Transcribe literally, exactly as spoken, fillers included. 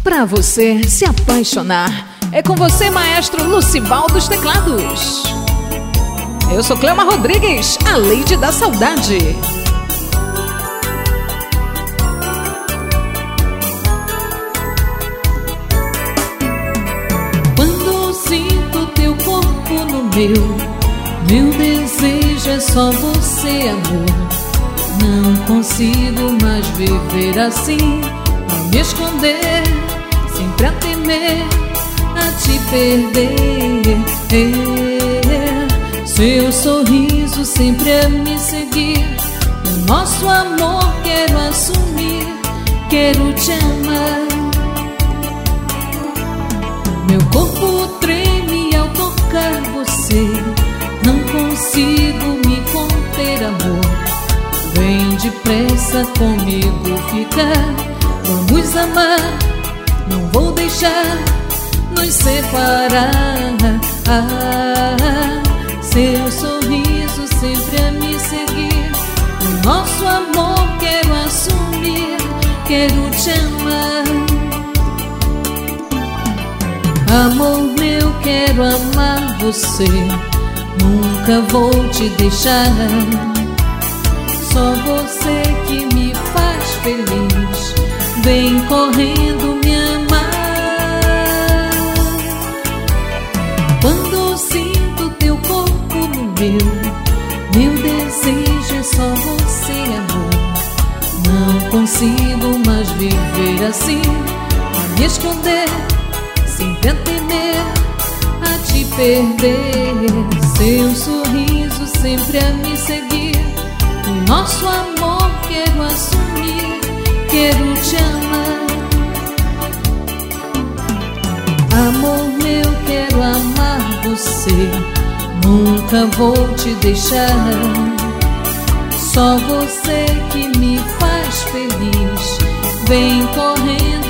Pra você se apaixonar. É com você, maestro Lucival dos teclados. Eu sou Cleoma Rodrigues, a Lady da Saudade. Quando sinto teu corpo no meu, meu desejo é só você, amor. Não consigo mais viver assim, a me esconder, sempre a temer, a te perder. Seu sorriso sempre a me seguir, o nosso amor quero assumir, quero te amar. Meu corpo treme ao tocar você, não consigo me conter, amor. Vem depressa comigo ficar, vamos amar, não vou deixar nos separar. Ah, seu sorriso sempre a me seguir, o nosso amor quero assumir, quero te amar. Amor meu, quero amar você, nunca vou te deixar. Só você que me faz feliz, vem correndo me amar. Quando sinto teu corpo no meu, meu desejo é só você, amor. Não consigo mais viver assim, a me esconder, sempre a temer, a te perder. Seu sorriso sempre a me seguir, o nosso amor quero assumir, quero te amar. Amor meu, quero amar você, nunca vou te deixar. Só você que me faz feliz, vem correndo